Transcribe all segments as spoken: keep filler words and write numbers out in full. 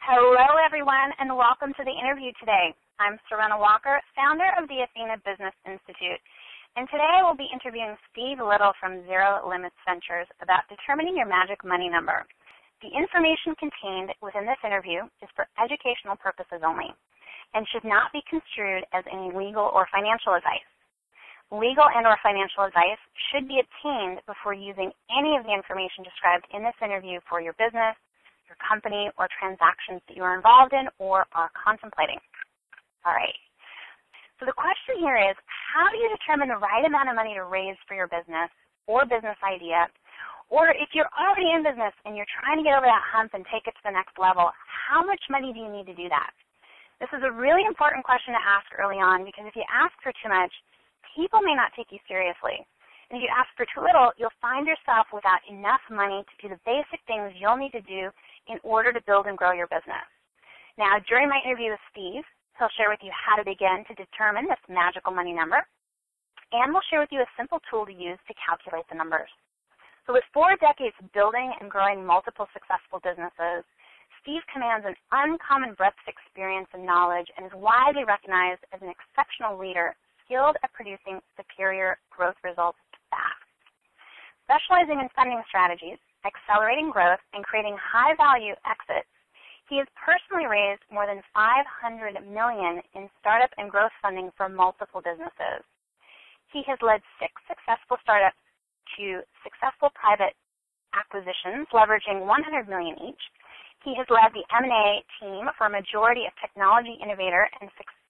Hello, everyone, and welcome to the interview today. I'm Serena Walker, founder of the Athena Business Institute, and today I will be interviewing Steve Little from Zero Limits Ventures about determining your magic money number. The information contained within this interview is for educational purposes only and should not be construed as any legal or financial advice. Legal and or financial advice should be obtained before using any of the information described in this interview for your business, your company, or transactions that you are involved in or are contemplating. All right. So the question here is, how do you determine the right amount of money to raise for your business or business idea? Or if you're already in business and you're trying to get over that hump and take it to the next level, how much money do you need to do that? This is a really important question to ask early on, because if you ask for too much, people may not take you seriously. And if you ask for too little, you'll find yourself without enough money to do the basic things you'll need to do in order to build and grow your business. Now, during my interview with Steve, he'll share with you how to begin to determine this magical money number, and we'll share with you a simple tool to use to calculate the numbers. So with four decades of building and growing multiple successful businesses, Steve commands an uncommon breadth of experience and knowledge and is widely recognized as an exceptional leader skilled at producing superior growth results fast. Specializing in funding strategies, accelerating growth, and creating high-value exits, he has personally raised more than five hundred million dollars in startup and growth funding for multiple businesses. He has led six successful startups to successful private acquisitions, leveraging one hundred million dollars each. He has led the M and A team for a majority of technology innovator and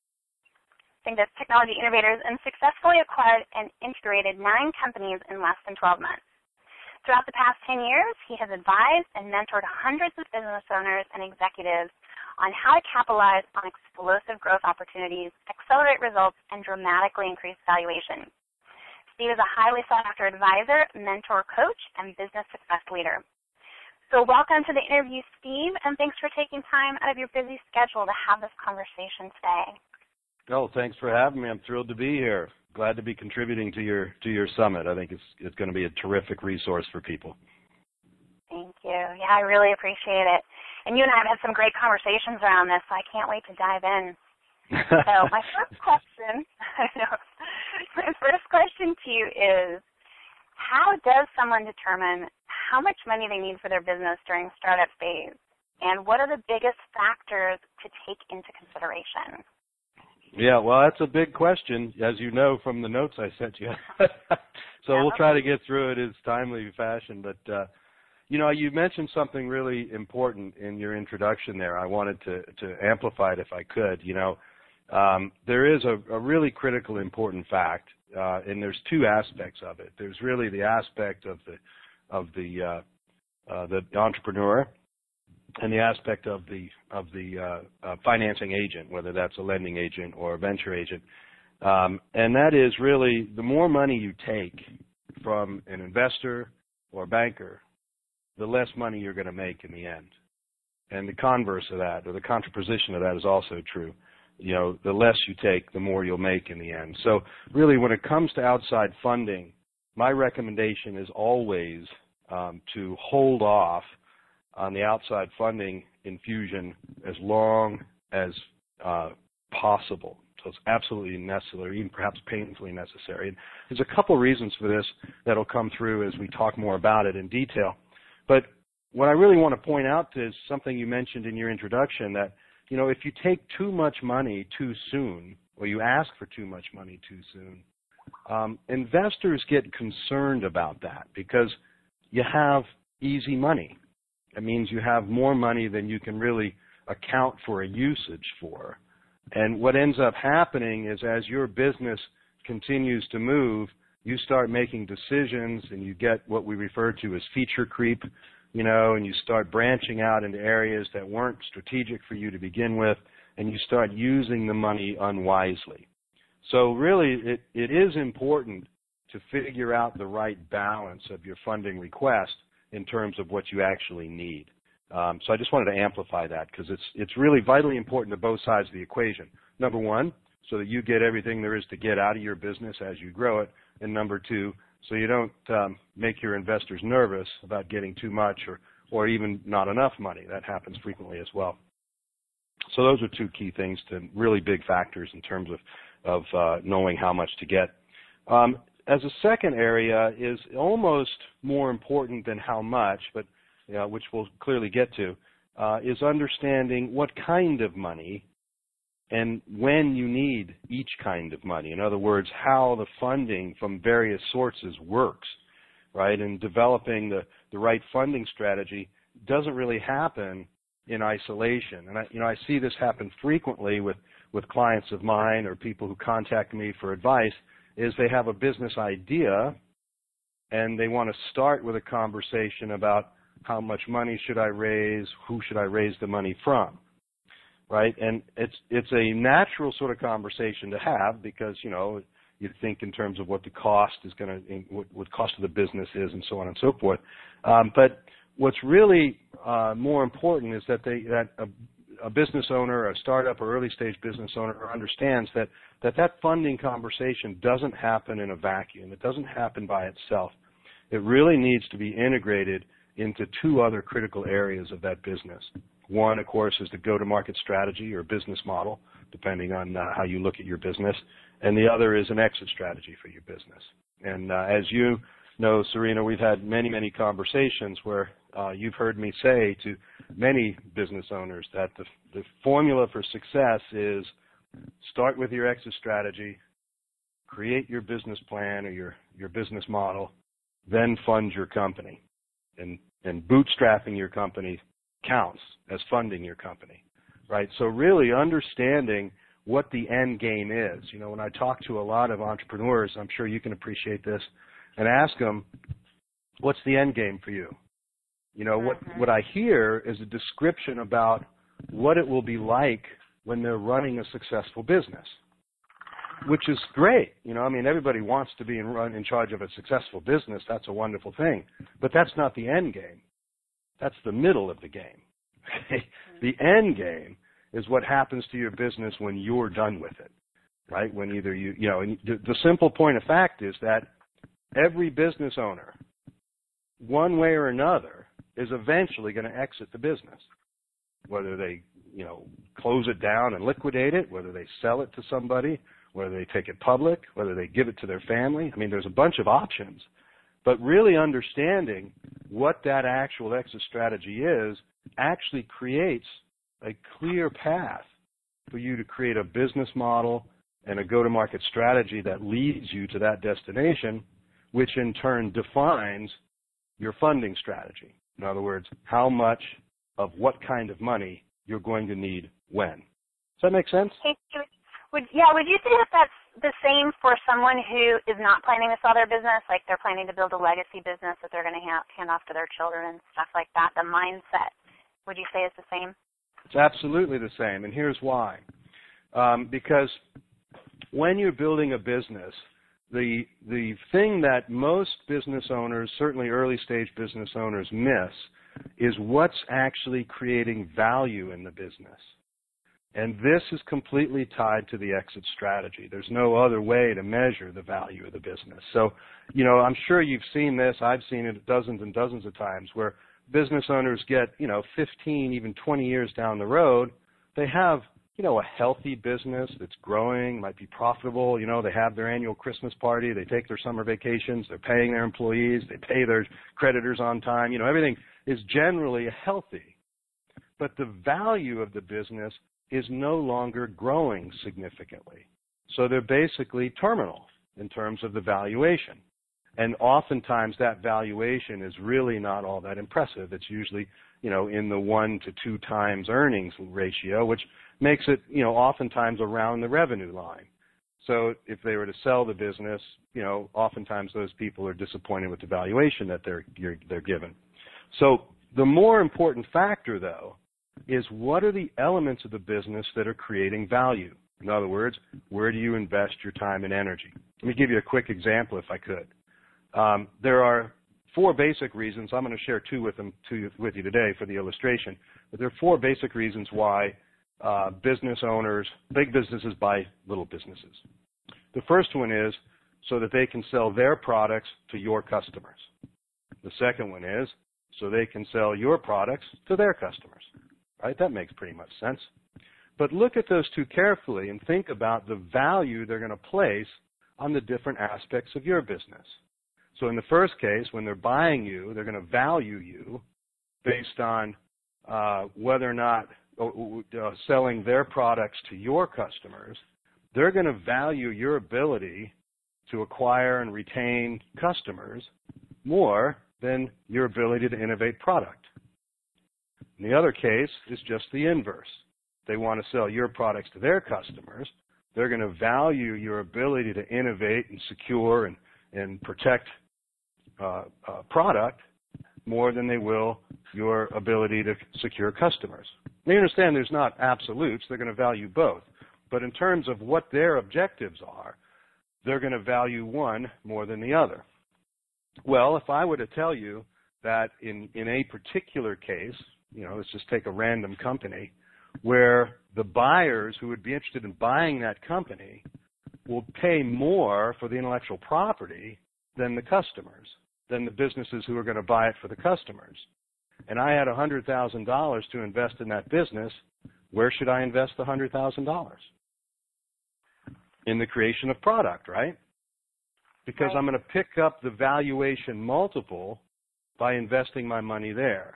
I think that's technology innovators, and successfully acquired and integrated nine companies in less than twelve months. Throughout the past ten years, he has advised and mentored hundreds of business owners and executives on how to capitalize on explosive growth opportunities, accelerate results, and dramatically increase valuation. Steve is a highly sought-after advisor, mentor, coach, and business success leader. So welcome to the interview, Steve, and thanks for taking time out of your busy schedule to have this conversation today. Oh, thanks for having me. I'm thrilled to be here. Glad to be contributing to your to your summit. I think it's it's going to be a terrific resource for people. Thank you. Yeah, I really appreciate it. And you and I have had some great conversations around this, so I can't wait to dive in. So my first question, I know, my first question to you is, how does someone determine how much money they need for their business during startup phase, and what are the biggest factors to take into consideration? Yeah, well, that's a big question, as you know from the notes I sent you. so yeah. We'll try to get through it in timely fashion. But, uh, you know, you mentioned something really important in your introduction there. I wanted to, to amplify it if I could. You know, um, there is a, a really critical, important fact, uh, and there's two aspects of it. There's really the aspect of the of the uh, uh, the entrepreneur, and the aspect of the of the uh, uh, financing agent, whether that's a lending agent or a venture agent, um, and that is really the more money you take from an investor or banker, the less money you're going to make in the end. And the converse of that, or the contraposition of that, is also true. You know, the less you take, the more you'll make in the end. So really, when it comes to outside funding, my recommendation is always um, to hold off on the outside funding infusion as long as uh, possible. So it's absolutely necessary, even perhaps painfully necessary. And there's a couple reasons for this that will come through as we talk more about it in detail. But what I really want to point out is something you mentioned in your introduction, that, you know, if you take too much money too soon, or you ask for too much money too soon, um, investors get concerned about that because you have easy money. It means you have more money than you can really account for a usage for. And what ends up happening is, as your business continues to move, you start making decisions and you get what we refer to as feature creep, you know, and you start branching out into areas that weren't strategic for you to begin with, and you start using the money unwisely. So really, it, it is important to figure out the right balance of your funding request in terms of what you actually need. Um, so I just wanted to amplify that because it's, it's really vitally important to both sides of the equation. Number one, so that you get everything there is to get out of your business as you grow it. And number two, so you don't um, make your investors nervous about getting too much or, or even not enough money. That happens frequently as well. So those are two key things, to really big factors in terms of, of uh, knowing how much to get. Um, as a second area is almost more important than how much, but you know, which we'll clearly get to, uh, is understanding what kind of money and when you need each kind of money. In other words, how the funding from various sources works, right? And developing the, the right funding strategy doesn't really happen in isolation. And I, you know, I see this happen frequently with, with clients of mine or people who contact me for advice, is they have a business idea and they want to start with a conversation about how much money should I raise, who should I raise the money from, right? And it's, it's a natural sort of conversation to have because, you know, you think in terms of what the cost is going to, what, what cost of the business is and so on and so forth. Um, but what's really uh, more important is that they, that a, a business owner, a startup or early stage business owner understands that, that that funding conversation doesn't happen in a vacuum. It doesn't happen by itself. It really needs to be integrated into two other critical areas of that business. One, of course, is the go-to-market strategy or business model, depending on uh, how you look at your business. And the other is an exit strategy for your business. And uh, as you know, Serena, we've had many, many conversations where uh, you've heard me say to many business owners that the, the formula for success is start with your exit strategy, create your business plan or your, your business model, then fund your company. And, and bootstrapping your company counts as funding your company, right? So really understanding what the end game is. You know, when I talk to a lot of entrepreneurs, I'm sure you can appreciate this, and ask them, what's the end game for you? You know, what, what I hear is a description about what it will be like when they're running a successful business, which is great. You know, I mean, everybody wants to be in, run, in charge of a successful business. That's a wonderful thing. But that's not the end game. That's the middle of the game. Okay? The end game is what happens to your business when you're done with it, right? When either you, you know, and the, the simple point of fact is that every business owner, one way or another, is eventually going to exit the business, whether they, you know, close it down and liquidate it, whether they sell it to somebody, whether they take it public, whether they give it to their family. I mean, there's a bunch of options. But really understanding what that actual exit strategy is actually creates a clear path for you to create a business model and a go-to-market strategy that leads you to that destination, which in turn defines your funding strategy. In other words, how much of what kind of money you're going to need when. Does that make sense? Hey, would, yeah, would you say that that's the same for someone who is not planning to sell their business, like they're planning to build a legacy business that they're going to ha- hand off to their children and stuff like that? The mindset, would you say is the same? It's absolutely the same, and here's why. Um, because when you're building a business, the the thing that most business owners, certainly early stage business owners, miss is what's actually creating value in the business. And this is completely tied to the exit strategy. There's no other way to measure the value of the business. So, you know, I'm sure you've seen this. I've seen it dozens and dozens of times where business owners get, you know, fifteen, even twenty years down the road, they have, you know, a healthy business that's growing, might be profitable. You know, they have their annual Christmas party. They take their summer vacations. They're paying their employees. They pay their creditors on time. You know, everything is generally healthy. But the value of the business is no longer growing significantly. So they're basically terminal in terms of the valuation. And oftentimes that valuation is really not all that impressive. It's usually, you know, in the one to two times earnings ratio, which makes it, you know, oftentimes around the revenue line. So if they were to sell the business, you know, oftentimes those people are disappointed with the valuation that they're, you're, they're given. So the more important factor, though, is what are the elements of the business that are creating value? In other words, where do you invest your time and energy? Let me give you a quick example if I could. Um, there are four basic reasons. I'm going to share two with them to, with you today for the illustration. But there are four basic reasons why uh, business owners, big businesses buy little businesses. The first one is so that they can sell their products to your customers. The second one is so they can sell your products to their customers. Right? That makes pretty much sense. But look at those two carefully and think about the value they're going to place on the different aspects of your business. So in the first case, when they're buying you, they're going to value you based on uh, whether or not uh, selling their products to your customers. They're going to value your ability to acquire and retain customers more than your ability to innovate product. In the other case is just the inverse. They want to sell your products to their customers. They're going to value your ability to innovate and secure and, and protect uh, uh, product more than they will your ability to secure customers. They understand there's not absolutes. They're going to value both. But in terms of what their objectives are, they're going to value one more than the other. Well, if I were to tell you that in, in a particular case, you know, let's just take a random company, where the buyers who would be interested in buying that company will pay more for the intellectual property than the customers, than the businesses who are going to buy it for the customers. And I had one hundred thousand dollars to invest in that business, where should I invest the one hundred thousand dollars? In the creation of product, right? Because right. I'm going to pick up the valuation multiple by investing my money there.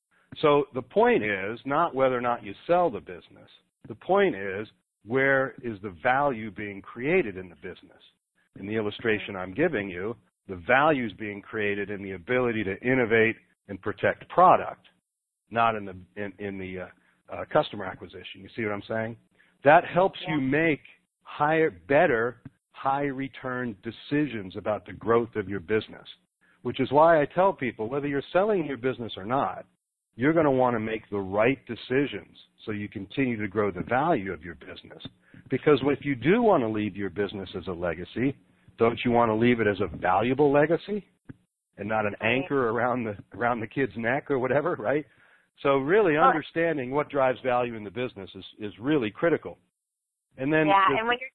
So the point is not whether or not you sell the business. The point is, where is the value being created in the business? In the illustration I'm giving you, the value is being created in the ability to innovate and protect product, not in the in, in the uh, uh, customer acquisition. You see what I'm saying? That helps yeah. you make higher, better, high return decisions about the growth of your business, which is why I tell people, whether you're selling your business or not, you're going to want to make the right decisions so you continue to grow the value of your business. Because if you do want to leave your business as a legacy, don't you want to leave it as a valuable legacy and not an anchor around the around the kid's neck or whatever, right? So really understanding what drives value in the business is, is really critical. And then yeah, the, and when you're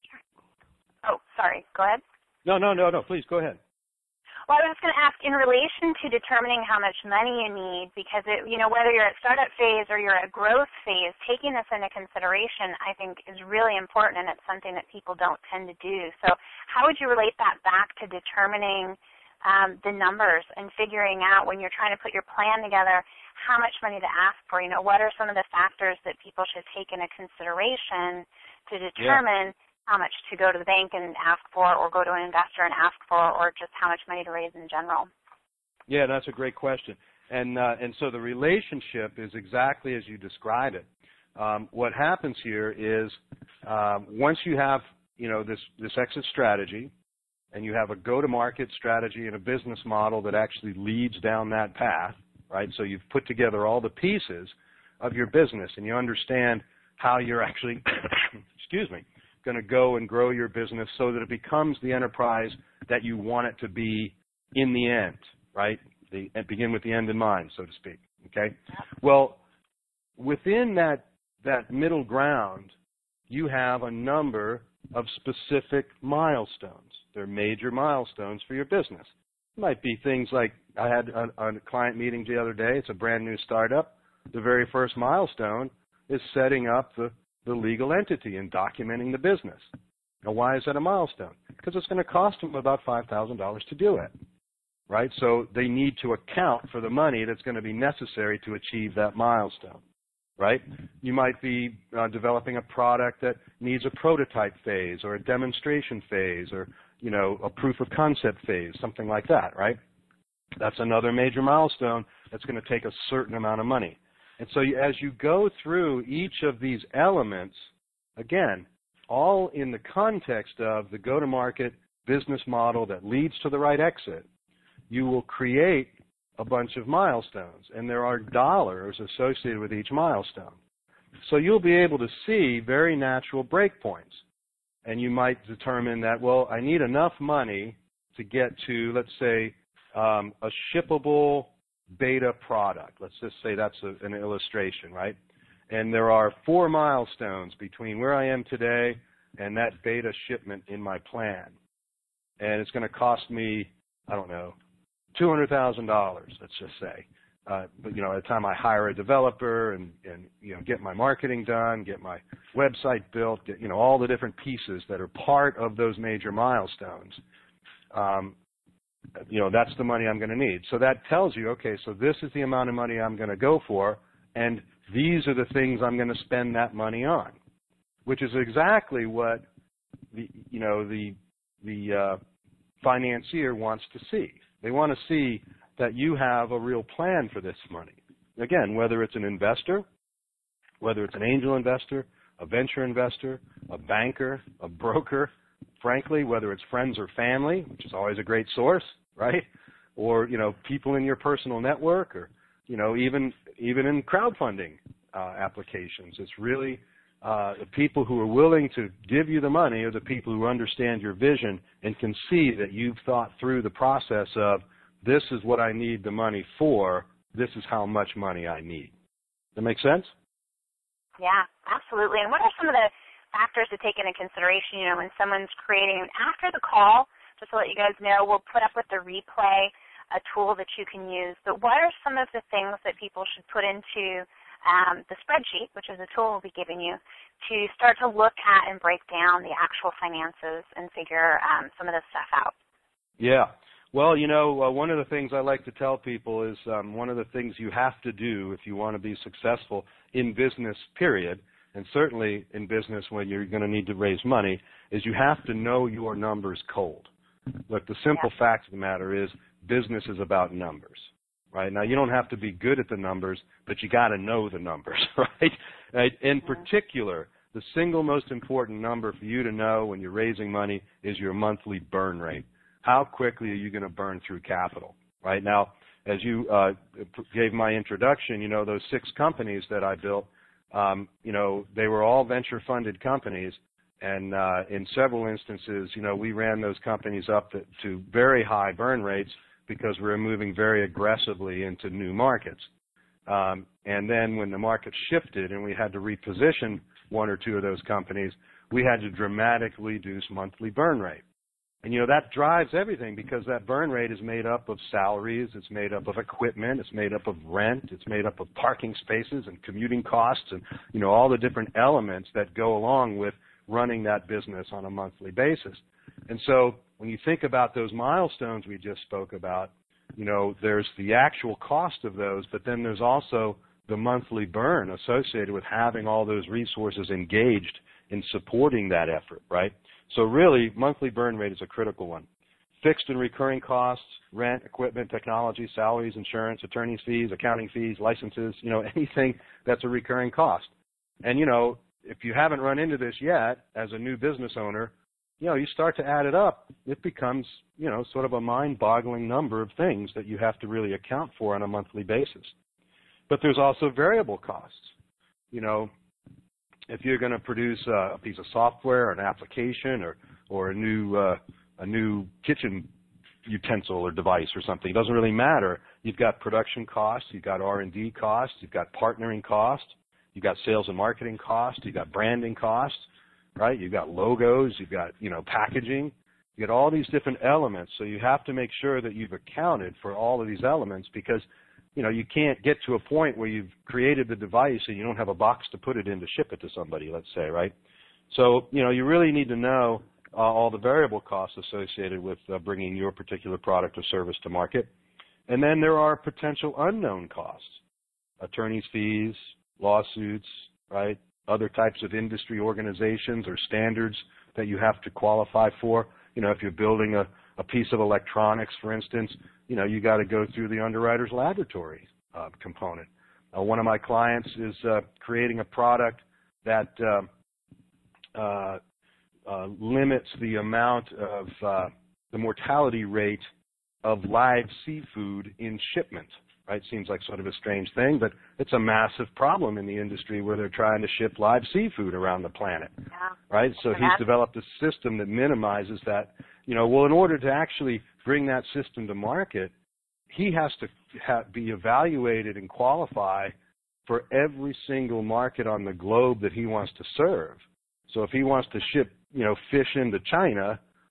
oh, sorry, go ahead. No, no, no, no, please go ahead. Well, I was going to ask, in relation to determining how much money you need, because, it, you know, whether you're at startup phase or you're at growth phase, taking this into consideration, I think, is really important, and it's something that people don't tend to do. So how would you relate that back to determining um, the numbers and figuring out, when you're trying to put your plan together, how much money to ask for? You know, what are some of the factors that people should take into consideration to determine yeah. how much to go to the bank and ask for, or go to an investor and ask for, or just how much money to raise in general? Yeah, that's a great question. And uh, and so the relationship is exactly as you describe it. Um, what happens here is um, once you have, you know, this, this exit strategy, and you have a go-to-market strategy and a business model that actually leads down that path, right? So you've put together all the pieces of your business, and you understand how you're actually, excuse me, going to go and grow your business so that it becomes the enterprise that you want it to be in the end, right? The, and begin with the end in mind, so to speak, okay? Well, within that, that middle ground, you have a number of specific milestones. They're major milestones for your business. It might be things like, I had a, a client meeting the other day. It's a brand new startup. The very first milestone is setting up the the legal entity and documenting the business. Now, why is that a milestone? Because it's going to cost them about five thousand dollars to do it, right? So they need to account for the money that's going to be necessary to achieve that milestone, right? You might be uh, developing a product that needs a prototype phase or a demonstration phase or, you know, a proof of concept phase, something like that, right? That's another major milestone that's going to take a certain amount of money. And so you, as you go through each of these elements, again, all in the context of the go-to-market business model that leads to the right exit, you will create a bunch of milestones, and there are dollars associated with each milestone. So you'll be able to see very natural breakpoints, and you might determine that, well, I need enough money to get to, let's say, um, a shippable beta product. Let's just say that's a, an illustration, right? And there are four milestones between where I am today and that beta shipment in my plan. And it's going to cost me, I don't know, two hundred thousand dollars, let's just say. uh, but you know, at the time I hire a developer and, and you know, get my marketing done, get my website built, get, you know, all the different pieces that are part of those major milestones. Um, you know, that's the money I'm going to need. So that tells you, okay, so this is the amount of money I'm going to go for, and these are the things I'm going to spend that money on, which is exactly what the, you know, the, the uh, financier wants to see. They want to see that you have a real plan for this money. Again, whether it's an investor, whether it's an angel investor, a venture investor, a banker, a broker, frankly, whether it's friends or family, which is always a great source, right? Or, you know, people in your personal network, or, you know, even even in crowdfunding uh, applications. It's really uh, the people who are willing to give you the money are the people who understand your vision and can see that you've thought through the process of, this is what I need the money for, this is how much money I need. Does that make sense? Yeah, absolutely. And what are some of the factors to take into consideration, you know, when someone's creating, after the call, just to let you guys know, we'll put up with the replay, a tool that you can use, but what are some of the things that people should put into um, the spreadsheet, which is a tool we'll be giving you, to start to look at and break down the actual finances and figure um, some of this stuff out? Yeah. Well, you know, uh, one of the things I like to tell people is um, one of the things you have to do if you want to be successful in business, period, and certainly in business when you're going to need to raise money, is you have to know your numbers cold. Look, the simple yeah. fact of the matter is business is about numbers, right? Now, you don't have to be good at the numbers, but you got to know the numbers, right? right? In particular, the single most important number for you to know when you're raising money is your monthly burn rate. How quickly are you going to burn through capital, right? Now, as you uh, gave my introduction, you know, those six companies that I built, um, you know, they were all venture-funded companies. And uh, in several instances, you know, we ran those companies up to, to very high burn rates because we were moving very aggressively into new markets. Um, and then when the market shifted and we had to reposition one or two of those companies, we had to dramatically reduce monthly burn rate. And, you know, that drives everything because that burn rate is made up of salaries, it's made up of equipment, it's made up of rent, it's made up of parking spaces and commuting costs and, you know, all the different elements that go along with running that business on a monthly basis. And so when you think about those milestones we just spoke about, you know, there's the actual cost of those, but then there's also the monthly burn associated with having all those resources engaged in supporting that effort, right? So really, monthly burn rate is a critical one. Fixed and recurring costs, rent, equipment, technology, salaries, insurance, attorney's fees, accounting fees, licenses, you know, anything that's a recurring cost. And, you know, if you haven't run into this yet as a new business owner, you know, you start to add it up, it becomes, you know, sort of a mind-boggling number of things that you have to really account for on a monthly basis. But there's also variable costs. You know, if you're going to produce a piece of software, an application, or or a new uh, a new kitchen utensil or device or something, it doesn't really matter. You've got production costs, you've got R and D costs, you've got partnering costs, you've got sales and marketing costs, you've got branding costs, right? You've got logos, you've got, you know, packaging. You get all these different elements, so you have to make sure that you've accounted for all of these elements because, you know, you can't get to a point where you've created the device and you don't have a box to put it in to ship it to somebody, let's say, right? So, you know, you really need to know uh, all the variable costs associated with uh, bringing your particular product or service to market. And then there are potential unknown costs, attorney's fees, lawsuits, right, other types of industry organizations or standards that you have to qualify for. You know, if you're building a, a piece of electronics, for instance, you know, you got to go through the underwriter's laboratory uh, component. Uh, one of my clients is uh, creating a product that uh, uh, uh, limits the amount of uh, the mortality rate of live seafood in shipment. Right? Seems like sort of a strange thing, but it's a massive problem in the industry where they're trying to ship live seafood around the planet. Yeah. Right? So he's developed a system that minimizes that. You know, well, in order to actually bring that system to market, he has to ha- be evaluated and qualify for every single market on the globe that he wants to serve. So if he wants to ship, you know, fish into China,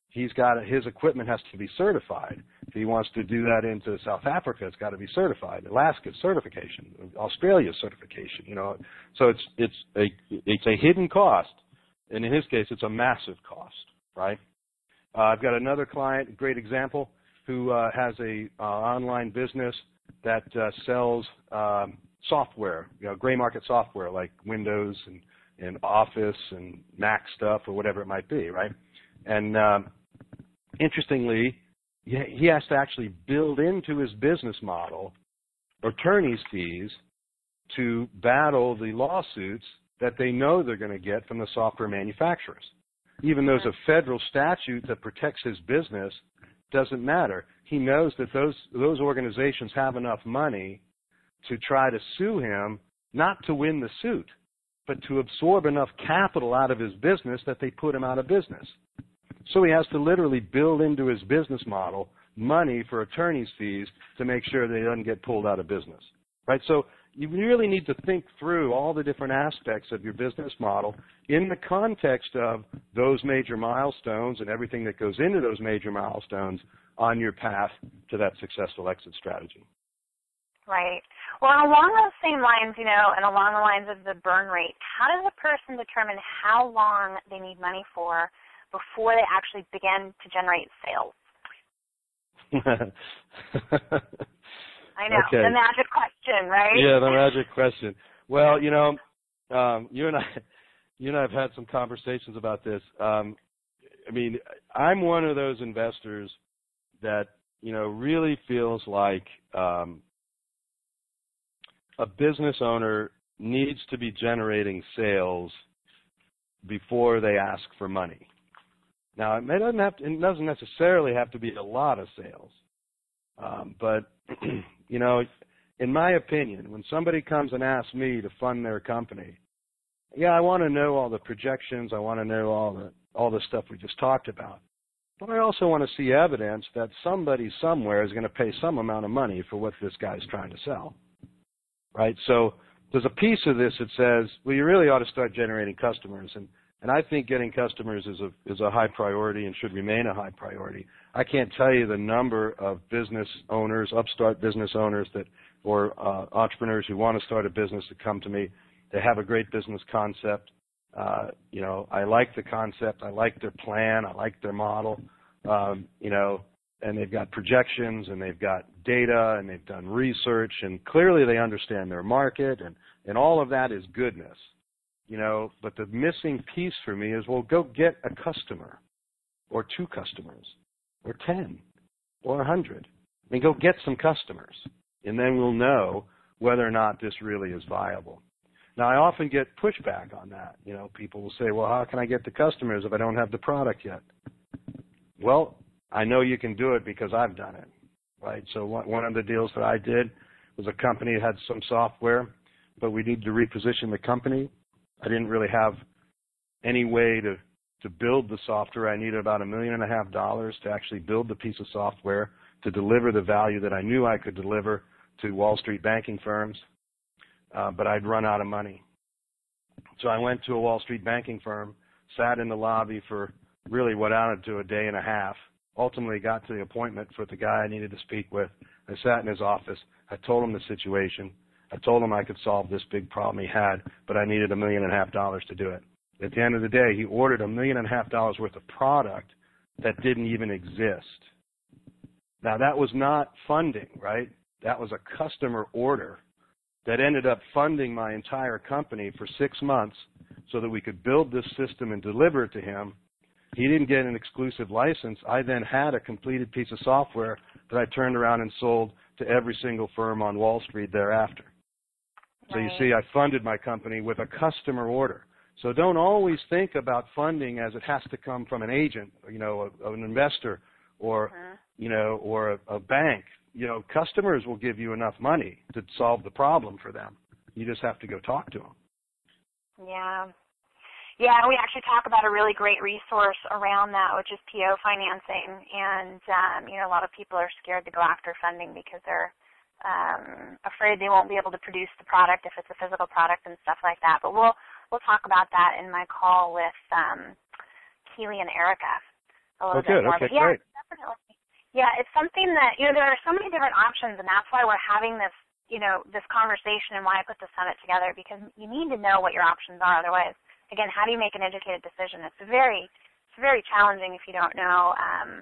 he's got his equipment has to be certified. If he wants to do that into South Africa, it's got to be certified. Alaska certification, Australia certification. You know, so it's it's a it's a hidden cost, and in his case, it's a massive cost, right? Uh, I've got another client, a great example, who uh, has a uh, online business that uh, sells um, software, you know, gray market software like Windows and, and Office and Mac stuff or whatever it might be, right? And um, interestingly, he has to actually build into his business model attorney's fees to battle the lawsuits that they know they're going to get from the software manufacturers. Even though there's a federal statute that protects his business, doesn't matter. He knows that those those organizations have enough money to try to sue him, not to win the suit, but to absorb enough capital out of his business that they put him out of business. So he has to literally build into his business model money for attorney's fees to make sure that he doesn't get pulled out of business, right? So you really need to think through all the different aspects of your business model in the context of those major milestones and everything that goes into those major milestones on your path to that successful exit strategy. Right. Well, along those same lines, you know, and along the lines of the burn rate, how does a person determine how long they need money for before they actually begin to generate sales? I know, okay. The magic question, right? Yeah, the magic question. Well, you know, um, you and I, you and I have had some conversations about this. Um, I mean, I'm one of those investors that, you know, really feels like um, a business owner needs to be generating sales before they ask for money. Now, it doesn't have to, it doesn't necessarily have to be a lot of sales, um, but you know, in my opinion, when somebody comes and asks me to fund their company, yeah, I want to know all the projections, I want to know all the all the stuff we just talked about, but I also want to see evidence that somebody somewhere is going to pay some amount of money for what this guy's trying to sell, right? So there's a piece of this that says, well, you really ought to start generating customers, and And I think getting customers is a is a high priority and should remain a high priority. I can't tell you the number of business owners, upstart business owners that, or uh, entrepreneurs who want to start a business that come to me. They have a great business concept. Uh, you know, I like the concept. I like their plan. I like their model. Um, you know, and they've got projections and they've got data and they've done research and clearly they understand their market and and all of that is goodness. You know, but the missing piece for me is, well, go get a customer or two customers or ten or a hundred. I mean, go get some customers, and then we'll know whether or not this really is viable. Now, I often get pushback on that. You know, people will say, well, how can I get the customers if I don't have the product yet? Well, I know you can do it because I've done it, right? So one of the deals that I did was a company that had some software, but we needed to reposition the company. I didn't really have any way to, to build the software. I needed about a million and a half dollars to actually build the piece of software to deliver the value that I knew I could deliver to Wall Street banking firms, uh, but I'd run out of money. So I went to a Wall Street banking firm, sat in the lobby for really what amounted to a day and a half, ultimately got to the appointment for the guy I needed to speak with. I sat in his office. I told him the situation. I told him I could solve this big problem he had, but I needed a million and a half dollars to do it. At the end of the day, he ordered a million and a half dollars worth of product that didn't even exist. Now, that was not funding, right? That was a customer order that ended up funding my entire company for six months so that we could build this system and deliver it to him. He didn't get an exclusive license. I then had a completed piece of software that I turned around and sold to every single firm on Wall Street thereafter. So you see, I funded my company with a customer order. So don't always think about funding as it has to come from an agent, you know, a, an investor, or uh-huh. you know, or a, a bank. You know, customers will give you enough money to solve the problem for them. You just have to go talk to them. Yeah. Yeah, we actually talk about a really great resource around that, which is P O financing. And, um, you know, a lot of people are scared to go after funding because they're um, afraid they won't be able to produce the product if it's a physical product and stuff like that. But we'll we'll talk about that in my call with um, Keely and Erica. a little oh, good. bit more. Okay, But yeah, great. definitely. Yeah, it's something that, you know, there are so many different options, and that's why we're having this, you know, this conversation and why I put the summit together, because you need to know what your options are. Otherwise, again, how do you make an educated decision? It's very, it's very challenging if you don't know, um,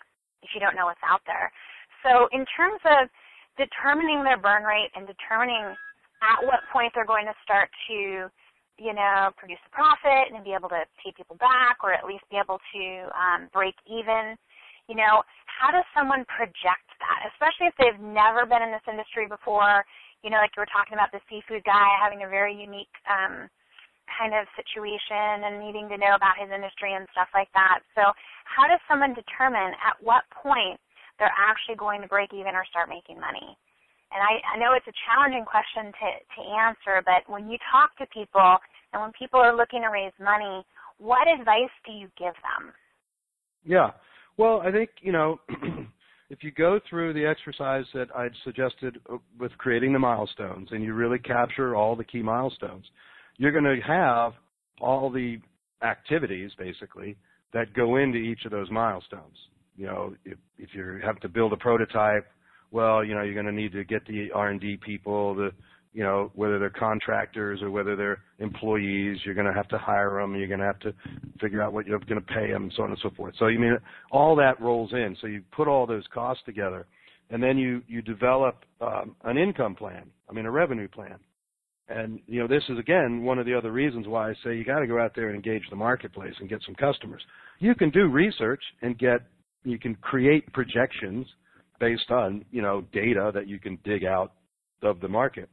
if you don't know what's out there. So in terms of determining their burn rate and determining at what point they're going to start to, you know, produce a profit and be able to pay people back, or at least be able to um, break even, you know, how does someone project that, especially if they've never been in this industry before, you know, like you were talking about the seafood guy having a very unique um, kind of situation and needing to know about his industry and stuff like that. So how does someone determine at what point they're actually going to break even or start making money? And I, I know it's a challenging question to, to answer, but when you talk to people and when people are looking to raise money, what advice do you give them? Yeah. Well, I think, you know, if you go through the exercise that I'd suggested with creating the milestones and you really capture all the key milestones, you're going to have all the activities, basically, that go into each of those milestones. You know, if, if you have to build a prototype, well, you know, you're going to need to get the R and D people, the, you know, whether they're contractors or whether they're employees, you're going to have to hire them, you're going to have to figure out what you're going to pay them, and so on and so forth. So, you mean, all that rolls in. So you put all those costs together, and then you, you develop um, an income plan, I mean, a revenue plan. And, you know, this is, again, one of the other reasons why I say you got to go out there and engage the marketplace and get some customers. You can do research and get, you can create projections based on, you know, data that you can dig out of the market.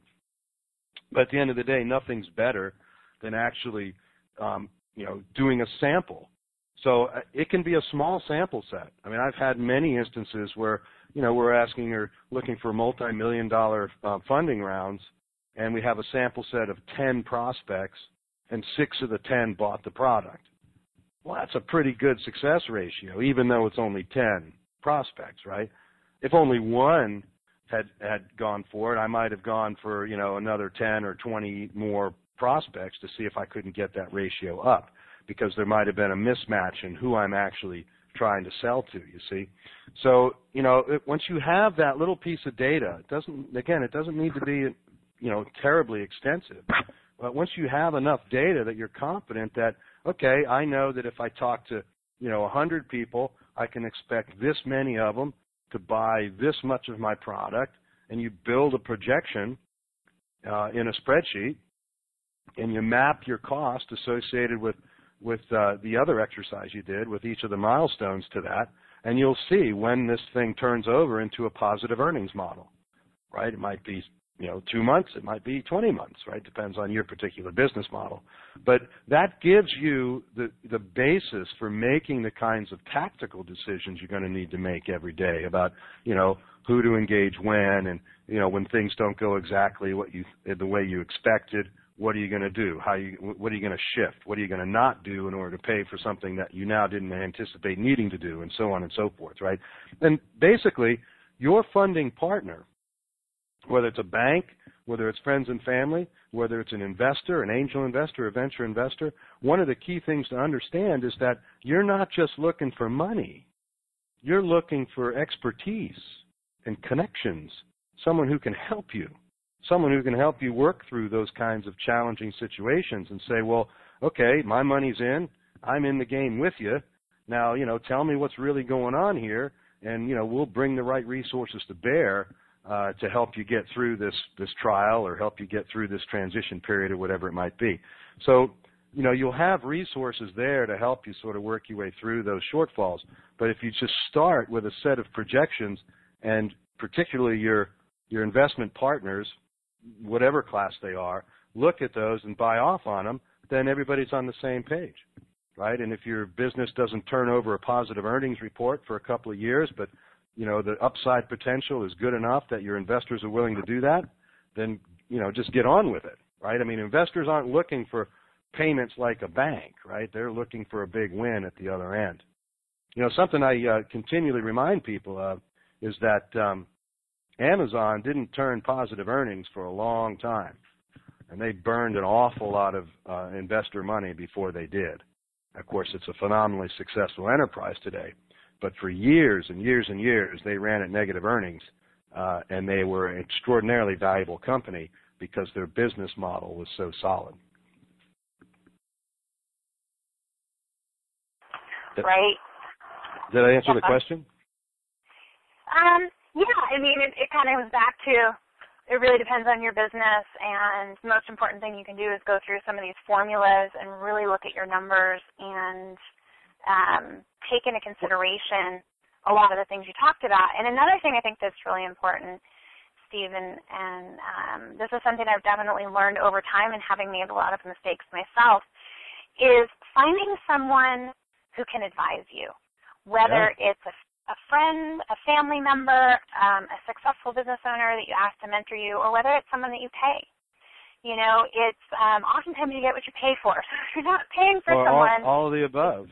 But at the end of the day, nothing's better than actually, um, you know, doing a sample. So uh, it can be a small sample set. I mean, I've had many instances where, you know, we're asking or looking for multi-million dollar uh, funding rounds, and we have a sample set of ten prospects, and six of the ten bought the product. Well, that's a pretty good success ratio, even though it's only ten prospects, right? If only one had had gone for it, I might have gone for, you know, another ten or twenty more prospects to see if I couldn't get that ratio up, because there might have been a mismatch in who I'm actually trying to sell to, you see. So, you know, it, once you have that little piece of data, it doesn't, again, it doesn't need to be, you know, terribly extensive. But once you have enough data that you're confident that, okay, I know that if I talk to, you know, one hundred people, I can expect this many of them to buy this much of my product, and you build a projection uh, in a spreadsheet, and you map your cost associated with, with uh, the other exercise you did with each of the milestones to that, and you'll see when this thing turns over into a positive earnings model, right? It might be, you know, two months, it might be twenty months, right? Depends on your particular business model. But that gives you the, the basis for making the kinds of tactical decisions you're going to need to make every day about, you know, who to engage when, and, you know, when things don't go exactly what you, the way you expected, what are you going to do? How you, what are you going to shift? What are you going to not do in order to pay for something that you now didn't anticipate needing to do, and so on and so forth, right? And basically, your funding partner, whether it's a bank, whether it's friends and family, whether it's an investor, an angel investor, a venture investor, one of the key things to understand is that you're not just looking for money. You're looking for expertise and connections, someone who can help you, someone who can help you work through those kinds of challenging situations and say, well, okay, my money's in. I'm in the game with you. Now, you know, tell me what's really going on here, and, you know, we'll bring the right resources to bear Uh, to help you get through this, this trial, or help you get through this transition period, or whatever it might be. So, you know, you'll have resources there to help you sort of work your way through those shortfalls. But if you just start with a set of projections, and particularly your, your investment partners, whatever class they are, look at those and buy off on them, then everybody's on the same page, right? And if your business doesn't turn over a positive earnings report for a couple of years, but you know, the upside potential is good enough that your investors are willing to do that, then, you know, just get on with it, right? I mean, investors aren't looking for payments like a bank, right? They're looking for a big win at the other end. You know, something I uh, continually remind people of is that um, Amazon didn't turn positive earnings for a long time, and they burned an awful lot of uh, investor money before they did. Of course, it's a phenomenally successful enterprise today. But for years and years and years, they ran at negative earnings, uh, and they were an extraordinarily valuable company because their business model was so solid. Right. Did I answer yeah. the question? Um, yeah, I mean, it, it kind of goes back to, it really depends on your business, and the most important thing you can do is go through some of these formulas and really look at your numbers and um, take into consideration a lot of the things you talked about. And another thing I think that's really important, Steve, and, and um, this is something I've definitely learned over time and having made a lot of mistakes myself, is finding someone who can advise you, whether yeah. it's a, a friend, a family member, um, a successful business owner that you ask to mentor you, or whether it's someone that you pay. You know, it's um, oftentimes you get what you pay for. So if you're not paying for or someone. All, all of the above.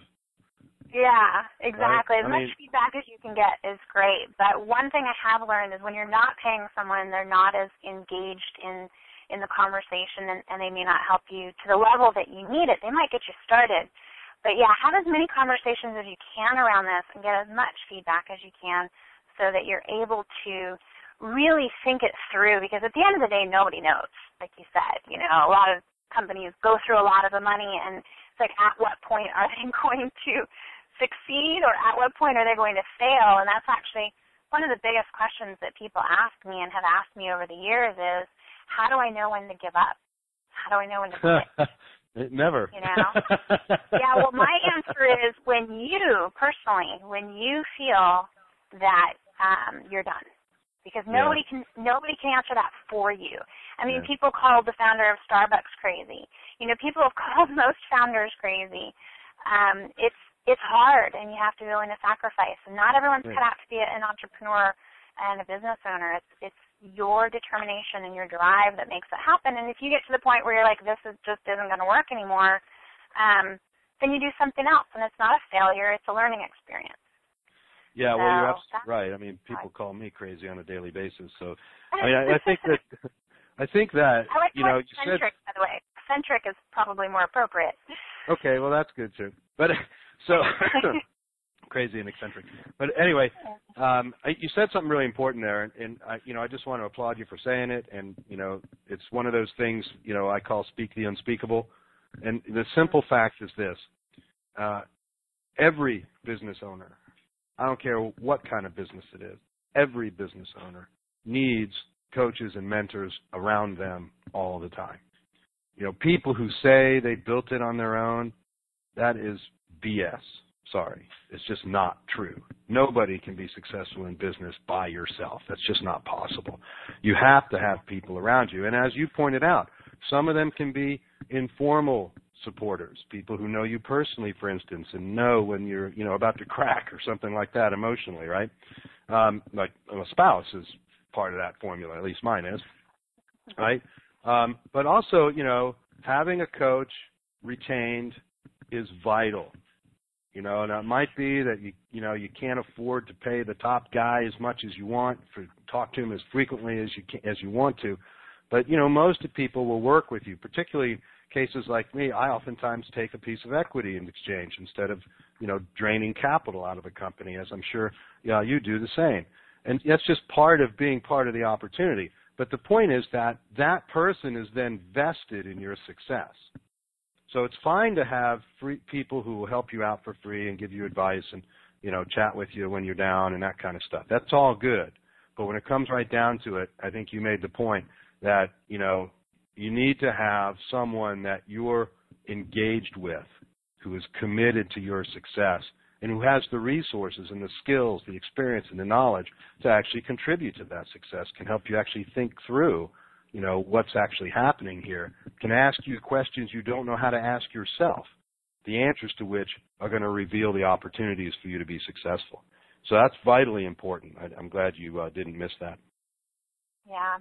Yeah, exactly. Right? As much mean, feedback as you can get is great. But one thing I have learned is when you're not paying someone, they're not as engaged in, in the conversation, and, and they may not help you to the level that you need it. They might get you started. But, yeah, have as many conversations as you can around this and get as much feedback as you can so that you're able to really think it through, because at the end of the day, nobody knows, like you said. You know, a lot of companies go through a lot of the money, and it's like, at what point are they going to succeed, or at what point are they going to fail? And that's actually one of the biggest questions that people ask me and have asked me over the years is, how do I know when to give up? How do I know when to quit? It never. You know? Yeah, well, my answer is when you, personally, when you feel that um, you're done. Because nobody yeah. can nobody can answer that for you. I mean, yeah. people called the founder of Starbucks crazy. You know, people have called most founders crazy. Um, it's it's hard, and you have to be willing to sacrifice. And not everyone's yeah. cut out to be an entrepreneur and a business owner. It's it's your determination and your drive that makes it happen. And if you get to the point where you're like, this is just isn't going to work anymore, um, then you do something else, and it's not a failure. It's a learning experience. Yeah, so, well, you're absolutely right. I mean, people call me crazy on a daily basis. So, I mean, I, I think that, I think that, I like you know, you eccentric, said, by the way. Eccentric is probably more appropriate. Okay, well, that's good too. But so crazy and eccentric. But anyway, um, I, you said something really important there, and, and I, you know, I just want to applaud you for saying it. And you know, it's one of those things, you know, I call speak the unspeakable. And the simple fact is this: uh, every business owner, I don't care what kind of business it is, every business owner needs coaches and mentors around them all the time. You know, people who say they built it on their own, that is B S. Sorry. It's just not true. Nobody can be successful in business by yourself. That's just not possible. You have to have people around you. And as you pointed out, some of them can be informal supporters, people who know you personally, for instance, and know when you're, you know, about to crack or something like that emotionally, right? Um, like a spouse is part of that formula, at least mine is, right? Um, but also, you know, having a coach retained is vital. You know, and it might be that you, you know, you can't afford to pay the top guy as much as you want, for talk to him as frequently as you can, as you want to, but you know, most of people will work with you, particularly cases like me. I oftentimes take a piece of equity in exchange instead of, you know, draining capital out of a company, as I'm sure yeah, you do the same. And that's just part of being part of the opportunity. But the point is that that person is then vested in your success. So it's fine to have free people who will help you out for free and give you advice and, you know, chat with you when you're down and that kind of stuff. That's all good. But when it comes right down to it, I think you made the point that, you know, you need to have someone that you're engaged with, who is committed to your success, and who has the resources and the skills, the experience and the knowledge to actually contribute to that success, can help you actually think through, you know, what's actually happening here, can ask you questions you don't know how to ask yourself, the answers to which are going to reveal the opportunities for you to be successful. So that's vitally important. I, I'm glad you uh, didn't miss that. Yeah.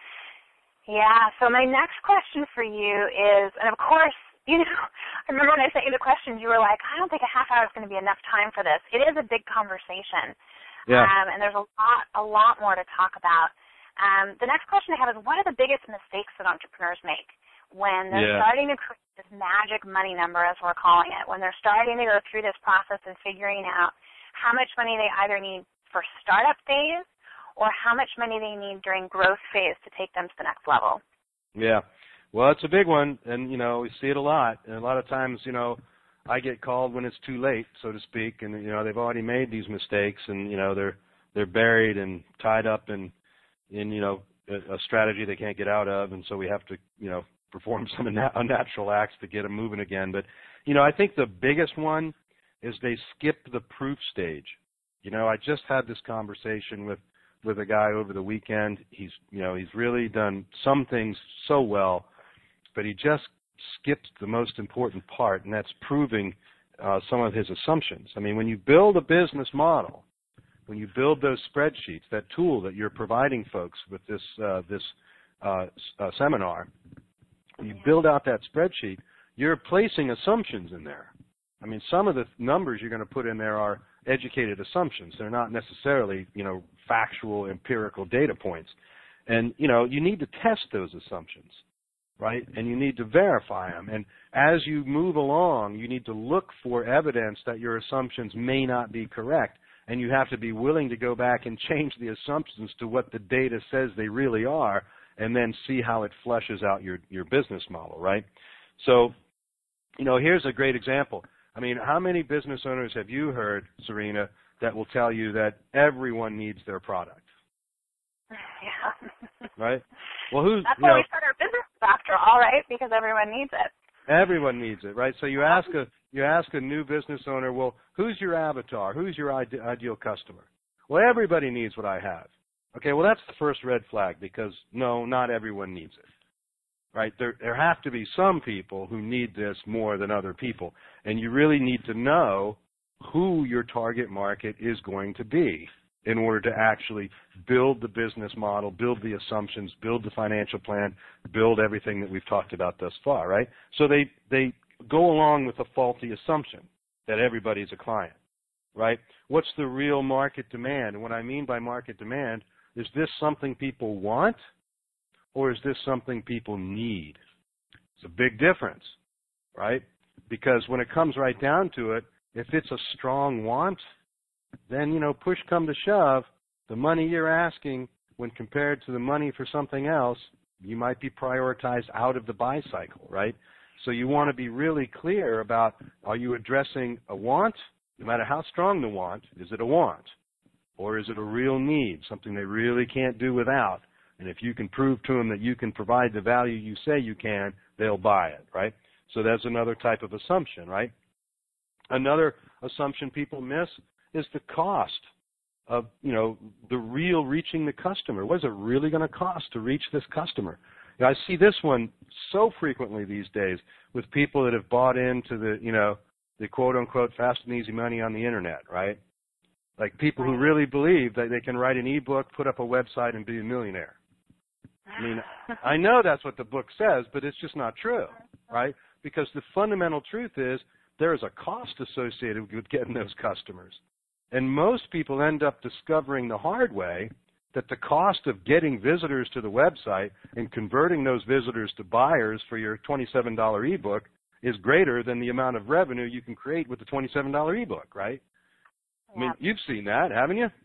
Yeah, so my next question for you is, and of course, you know, I remember when I sent you the questions, you were like, I don't think a half hour is going to be enough time for this. It is a big conversation, yeah. um, and there's a lot, a lot more to talk about. Um, the next question I have is, what are the biggest mistakes that entrepreneurs make when they're yeah. starting to create this magic money number, as we're calling it, when they're starting to go through this process of figuring out how much money they either need for startup phase or how much money they need during growth phase to take them to the next level. Yeah. Well, it's a big one, and, you know, we see it a lot. And a lot of times, you know, I get called when it's too late, so to speak, and, you know, they've already made these mistakes, and, you know, they're they're buried and tied up in, in you know, a, a strategy they can't get out of, and so we have to, you know, perform some unnatural acts to get them moving again. But, you know, I think the biggest one is they skip the proof stage. You know, I just had this conversation with, with a guy over the weekend. He's, you know, he's really done some things so well, but he just skipped the most important part, and that's proving uh, some of his assumptions. I mean, when you build a business model, when you build those spreadsheets, that tool that you're providing folks with this uh, this uh, uh, seminar, when you build out that spreadsheet, you're placing assumptions in there. I mean, some of the numbers you're going to put in there are educated assumptions. They're not necessarily, you know, factual, empirical data points. And, you know, you need to test those assumptions, right? And you need to verify them. And as you move along, you need to look for evidence that your assumptions may not be correct. And you have to be willing to go back and change the assumptions to what the data says they really are, and then see how it fleshes out your, your business model, right? So, you know, here's a great example. I mean, how many business owners have you heard, Serena, that will tell you that everyone needs their product? Yeah. Right? Well, who's, That's you why know, we start our business after all, right? Because everyone needs it. Everyone needs it, right? So you ask a you ask a new business owner, well, who's your avatar? Who's your ide- ideal customer? Well, everybody needs what I have. Okay, well, that's the first red flag, because no, not everyone needs it, right? There there have to be some people who need this more than other people, and you really need to know who your target market is going to be in order to actually build the business model, build the assumptions, build the financial plan, build everything that we've talked about thus far, right? So they, they go along with a faulty assumption that everybody's a client, right? What's the real market demand? And what I mean by market demand, is this something people want, or is this something people need? It's a big difference, right? Because when it comes right down to it, if it's a strong want, then, you know, push come to shove, the money you're asking when compared to the money for something else, you might be prioritized out of the buy cycle, right? So you want to be really clear about, are you addressing a want? No matter how strong the want, is it a want? Or is it a real need, something they really can't do without? And if you can prove to them that you can provide the value you say you can, they'll buy it, right? So that's another type of assumption, right? Another assumption people miss is the cost of, you know, the real reaching the customer. What is it really going to cost to reach this customer? You know, I see this one so frequently these days with people that have bought into the, you know, the quote-unquote fast and easy money on the Internet, right? Like people who really believe that they can write an e-book, put up a website, and be a millionaire. I mean, I know that's what the book says, but it's just not true, right? Because the fundamental truth is there is a cost associated with getting those customers. And most people end up discovering the hard way that the cost of getting visitors to the website and converting those visitors to buyers for your twenty-seven dollar ebook is greater than the amount of revenue you can create with the twenty-seven dollar ebook, right? Yep. I mean, you've seen that, haven't you?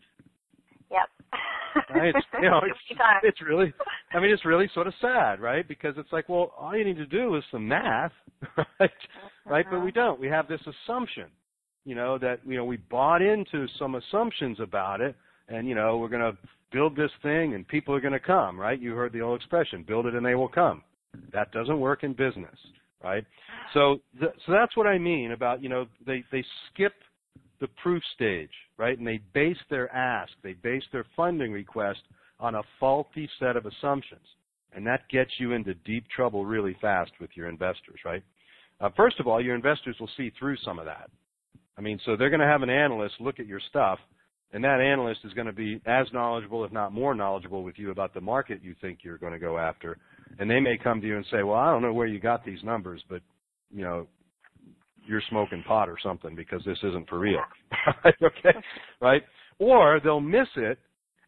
Yep. Right? It's, you know, it's, it's really, I mean, it's really sort of sad, right? Because it's like, well, all you need to do is some math, right? Uh-huh. Right? But we don't. We have this assumption, you know, that, you know, we bought into some assumptions about it, and, you know, we're going to build this thing and people are going to come, right? You heard the old expression, build it and they will come. That doesn't work in business, right? So, th- so that's what I mean about, you know, they, they skip the proof stage, right? And they base their ask, they base their funding request on a faulty set of assumptions. And that gets you into deep trouble really fast with your investors, right? Uh, first of all, your investors will see through some of that. I mean, so they're going to have an analyst look at your stuff, and that analyst is going to be as knowledgeable, if not more knowledgeable with you about the market you think you're going to go after. And they may come to you and say, well, I don't know where you got these numbers, but, you know, you're smoking pot or something because this isn't for real. Okay? Right? Or they'll miss it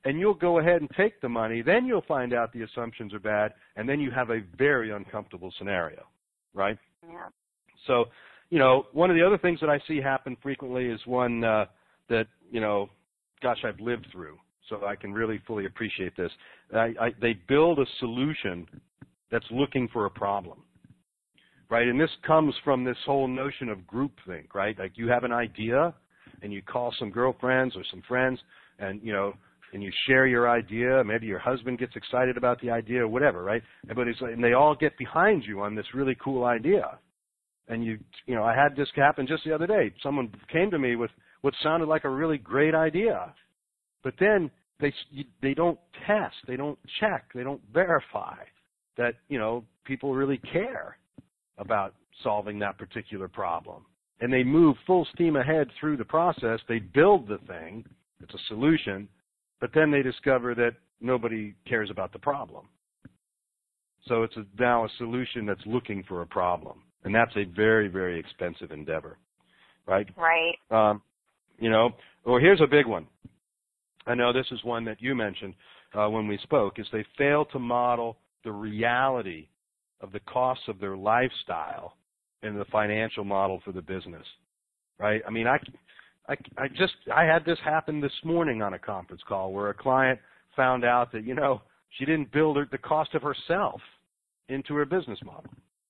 and you'll go ahead and take the money. Then you'll find out the assumptions are bad, and then you have a very uncomfortable scenario, right? Yeah. So, you know, one of the other things that I see happen frequently is one uh, that, you know, gosh, I've lived through, so I can really fully appreciate this. I, I, they build a solution that's looking for a problem, right? And this comes from this whole notion of groupthink, right? Like you have an idea, and you call some girlfriends or some friends, and, you know, and you share your idea. Maybe your husband gets excited about the idea or whatever, right? But it's like, and they all get behind you on this really cool idea. And you, you know, I had this happen just the other day. Someone came to me with what sounded like a really great idea, but then they they don't test, they don't check, they don't verify that, you know, people really care about solving that particular problem. And they move full steam ahead through the process. They build the thing, it's a solution, but then they discover that nobody cares about the problem. So it's a, now a solution that's looking for a problem. And that's a very, very expensive endeavor, right? Right. Um, you know, well, here's a big one. I know this is one that you mentioned uh, when we spoke, is they fail to model the reality of the costs of their lifestyle in the financial model for the business, right? I mean, I, I, I just, I had this happen this morning on a conference call where a client found out that, you know, she didn't build her, the cost of herself into her business model.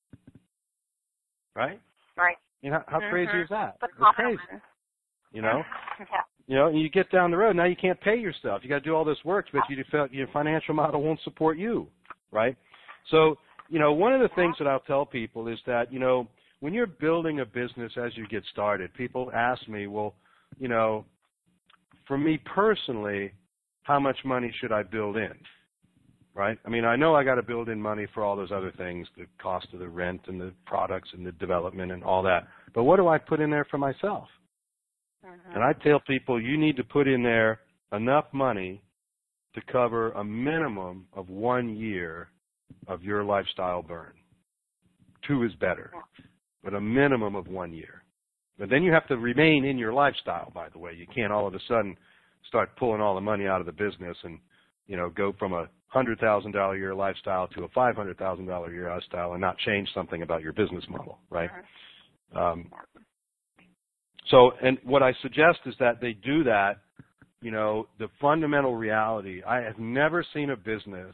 Right? Right. You know, how mm-hmm. crazy is that? That's crazy. You know? Yeah. You know, you get down the road, now you can't pay yourself. You got to do all this work, but you felt your financial model won't support you, right? So, you know, one of the things that I'll tell people is that, you know, when you're building a business as you get started, people ask me, well, you know, for me personally, how much money should I build in? Right? I mean, I know I got to build in money for all those other things, the cost of the rent and the products and the development and all that. But what do I put in there for myself? Mm-hmm. And I tell people you need to put in there enough money to cover a minimum of one year of your lifestyle burn. Two is better, but a minimum of one year. But then you have to remain in your lifestyle, by the way. You can't all of a sudden start pulling all the money out of the business and, you know, go from a one hundred thousand dollars a year lifestyle to a five hundred thousand dollars a year lifestyle and not change something about your business model, right? Um, so, and what I suggest is that they do that, you know, the fundamental reality. I have never seen a business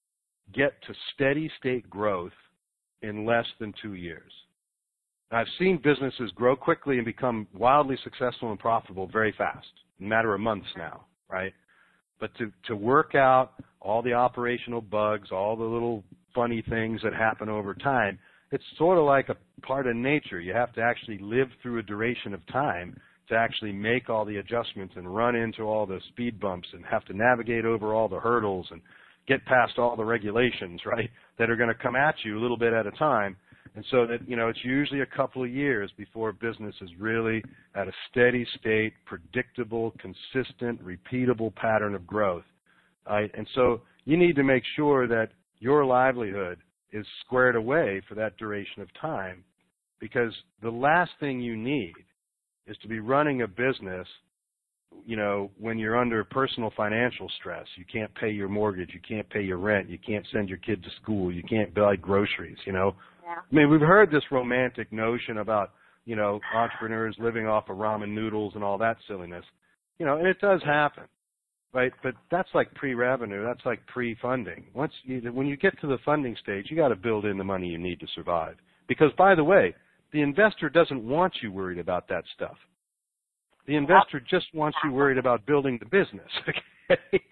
get to steady state growth in less than two years. I've seen businesses grow quickly and become wildly successful and profitable very fast, in a matter of months now, right? But to, to work out all the operational bugs, all the little funny things that happen over time, it's sort of like a part of nature. You have to actually live through a duration of time to actually make all the adjustments and run into all the speed bumps and have to navigate over all the hurdles and get past all the regulations, right, that are going to come at you a little bit at a time. And so that, you know, it's usually a couple of years before business is really at a steady state, predictable, consistent, repeatable pattern of growth. Right? And so you need to make sure that your livelihood is squared away for that duration of time, because the last thing you need is to be running a business, you know, when you're under personal financial stress. You can't pay your mortgage, you can't pay your rent, you can't send your kid to school, you can't buy groceries, you know. Yeah. I mean, we've heard this romantic notion about, you know, entrepreneurs living off of ramen noodles and all that silliness, you know, and it does happen, right? But that's like pre-revenue, that's like pre-funding. Once you, when you get to the funding stage, you got to build in the money you need to survive. Because, by the way, the investor doesn't want you worried about that stuff. The investor Yep. just wants you worried about building the business. Okay?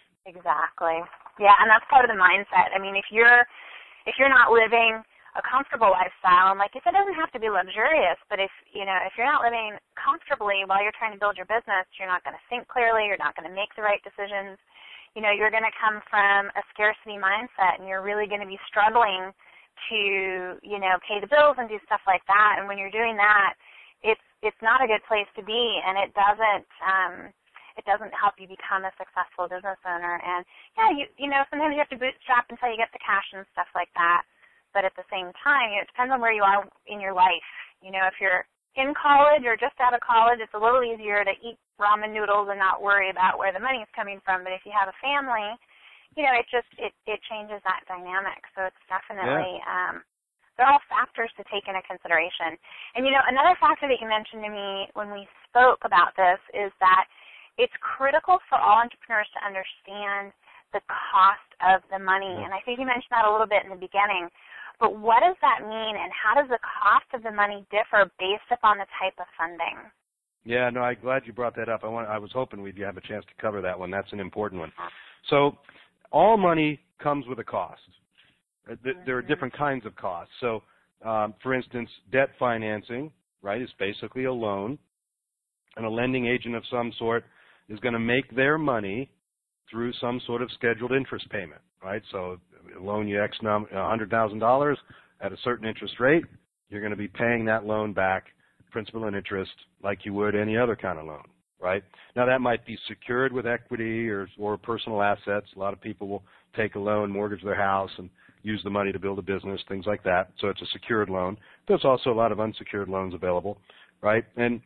Exactly. Yeah, and that's part of the mindset. I mean, if you're if you're not living a comfortable lifestyle, and like you said, it doesn't have to be luxurious, but if you know if you're not living comfortably while you're trying to build your business, you're not going to think clearly, you're not going to make the right decisions. You know, you're going to come from a scarcity mindset, and you're really going to be struggling to, you know, pay the bills and do stuff like that. And when you're doing that, it's it's not a good place to be, and it doesn't um, it doesn't help you become a successful business owner. And yeah, you you know, sometimes you have to bootstrap until you get the cash and stuff like that. But at the same time, you know, it depends on where you are in your life. You know, if you're in college or just out of college, it's a little easier to eat ramen noodles and not worry about where the money is coming from. But if you have a family, you know, it just it, it changes that dynamic. So it's definitely yeah. um, they're all factors to take into consideration. And you know, another factor that you mentioned to me when we spoke about this is that it's critical for all entrepreneurs to understand the cost of the money. And I think you mentioned that a little bit in the beginning. But what does that mean, and how does the cost of the money differ based upon the type of funding? Yeah, no, I'm glad you brought that up. I want, I was hoping we'd have a chance to cover that one. That's an important one. So all money comes with a cost. There are different kinds of costs. So, um, for instance, debt financing, right, is basically a loan, and a lending agent of some sort is going to make their money through some sort of scheduled interest payment, right? So loan you X num one hundred thousand dollars at a certain interest rate, you're going to be paying that loan back, principal and interest, like you would any other kind of loan, right? Now that might be secured with equity or, or personal assets. A lot of people will take a loan, mortgage their house, and use the money to build a business, things like that. So it's a secured loan. There's also a lot of unsecured loans available, right? And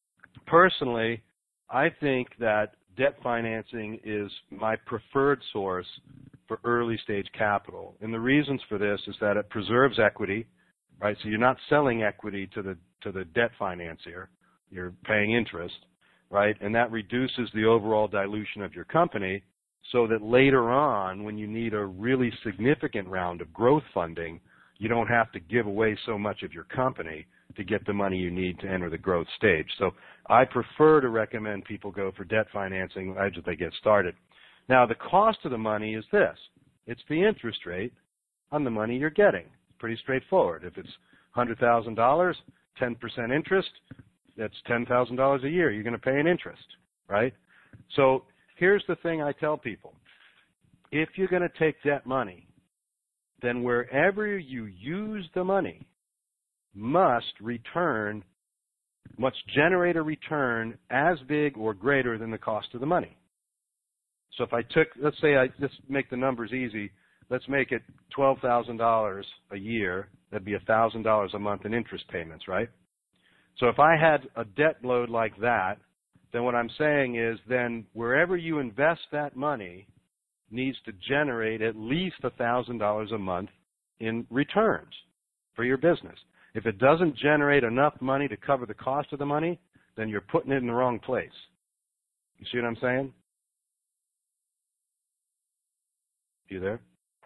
personally, I think that debt financing is my preferred source for early stage capital. And the reasons for this is that it preserves equity, right? So you're not selling equity to the to the debt financier. You're paying interest, right? And that reduces the overall dilution of your company so that later on, when you need a really significant round of growth funding, you don't have to give away so much of your company to get the money you need to enter the growth stage. So I prefer to recommend people go for debt financing as they get started. Now, the cost of the money is this. It's the interest rate on the money you're getting. It's pretty straightforward. If it's one hundred thousand dollars, ten percent interest, that's ten thousand dollars a year. You're going to pay an interest, right? So here's the thing I tell people. If you're going to take debt money, then wherever you use the money must return, must generate a return as big or greater than the cost of the money. So if I took, let's say I just make the numbers easy, let's make it twelve thousand dollars a year, that'd be one thousand dollars a month in interest payments, right? So if I had a debt load like that, then what I'm saying is then wherever you invest that money needs to generate at least one thousand dollars a month in returns for your business. If it doesn't generate enough money to cover the cost of the money, then you're putting it in the wrong place. You see what I'm saying? You there?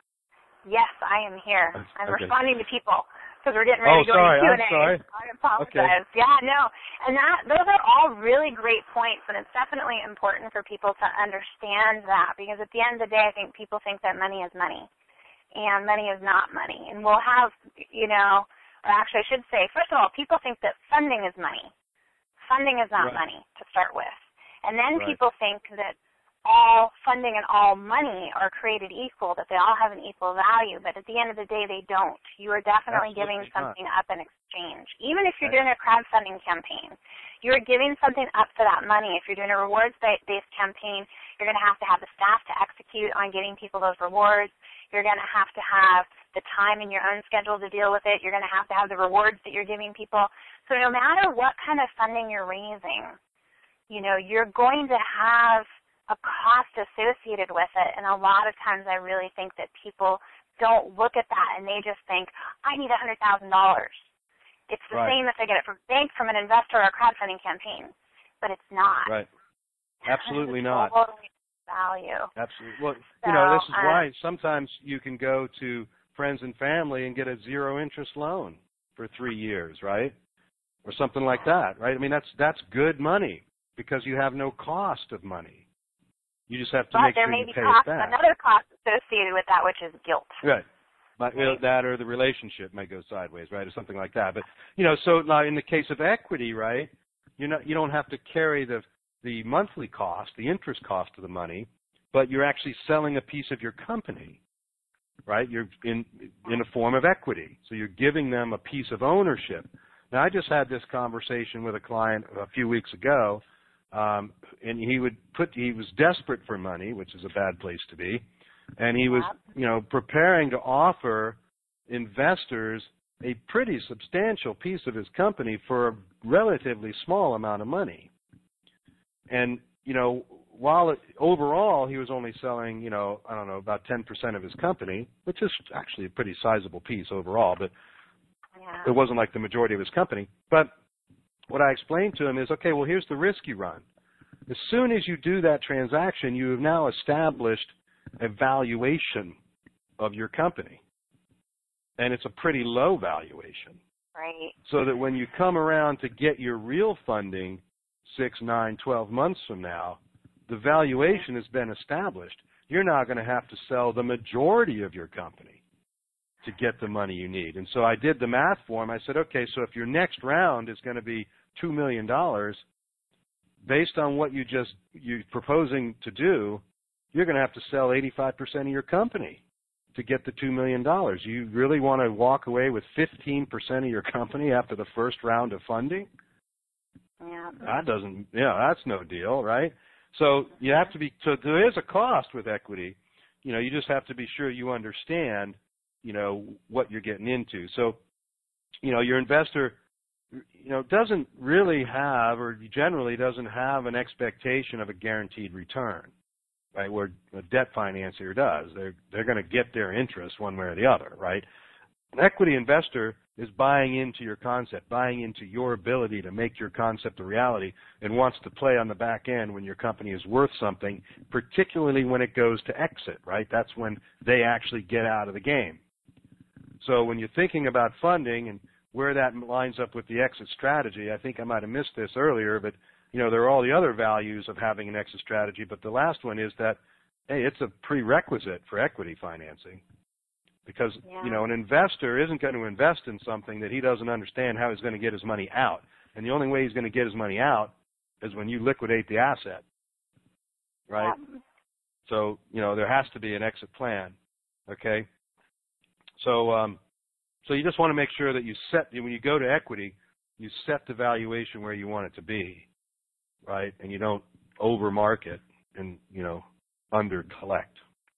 Yes, I am here. I'm okay. responding to people because we're getting ready oh, to go sorry, into Q and A. I'm sorry. I apologize. Okay. Yeah, no. And that those are all really great points, and it's definitely important for people to understand that because at the end of the day, I think people think that money is money, and money is not money. And we'll have, you know, or actually I should say, first of all, people think that funding is money. Funding is not right. money to start with. And then right. people think that all funding and all money are created equal, that they all have an equal value, but at the end of the day, they don't. You are definitely Absolutely giving something not. up in exchange. Even if you're doing a crowdfunding campaign, you're giving something up for that money. If you're doing a rewards-based campaign, you're going to have to have the staff to execute on getting people those rewards. You're going to have to have the time in your own schedule to deal with it. You're going to have to have the rewards that you're giving people. So no matter what kind of funding you're raising, you know, you're going to have a cost associated with it, and a lot of times I really think that people don't look at that and they just think, I need one hundred thousand dollars. It's the right. same if they get it from a bank, from an investor, or a crowdfunding campaign, but it's not. Right. Absolutely it's not. Totally value. Absolutely. Well, so, you know, this is um, why sometimes you can go to friends and family and get a zero interest loan for three years, right? Or something like that, right? I mean, that's that's good money because you have no cost of money. You just have to but make there sure may you be pay cost, it back. another cost associated with that, which is guilt. Right. But, right. That or the relationship may go sideways, right, or something like that. But, you know, so now in the case of equity, right, you're not, you don't have to carry the, the monthly cost, the interest cost of the money, but you're actually selling a piece of your company, right? You're in, in a form of equity. So you're giving them a piece of ownership. Now, I just had this conversation with a client a few weeks ago. Um, and he would put, he was desperate for money, which is a bad place to be. And he was, you know, preparing to offer investors a pretty substantial piece of his company for a relatively small amount of money. and you know, while it, overall he was only selling, you know, I don't know, about ten percent of his company, which is actually a pretty sizable piece overall, but yeah. it wasn't like the majority of his company. But what I explained to him is, okay, well, here's the risk you run. As soon as you do that transaction, you have now established a valuation of your company, and it's a pretty low valuation. Right. So that when you come around to get your real funding six, nine, twelve months from now, the valuation has been established. You're now going to have to sell the majority of your company to get the money you need. And so I did the math for him. I said, okay, so if your next round is going to be two million dollars, based on what you just, you're proposing to do, you're going to have to sell eighty-five percent of your company to get the two million dollars. You really want to walk away with fifteen percent of your company after the first round of funding? Yeah. That doesn't, yeah, that's no deal, right? So you have to be, so there is a cost with equity. You know, you just have to be sure you understand, you know, what you're getting into. So, you know, your investor, you know, doesn't really have, or generally doesn't have an expectation of a guaranteed return, right, where a debt financier does. They're, they're going to get their interest one way or the other, right? An equity investor is buying into your concept, buying into your ability to make your concept a reality, and wants to play on the back end when your company is worth something, particularly when it goes to exit, right? That's when they actually get out of the game. So when you're thinking about funding and where that lines up with the exit strategy, I think I might have missed this earlier, but you know, there are all the other values of having an exit strategy, but the last one is that, hey, it's a prerequisite for equity financing. Because, yeah. you know, an investor isn't going to invest in something that he doesn't understand how he's going to get his money out. And the only way he's going to get his money out is when you liquidate the asset, right? Yeah. So, you know, there has to be an exit plan, okay? So, um, so you just want to make sure that you set, when you go to equity, you set the valuation where you want it to be, right? And you don't over-market and, you know, under-collect.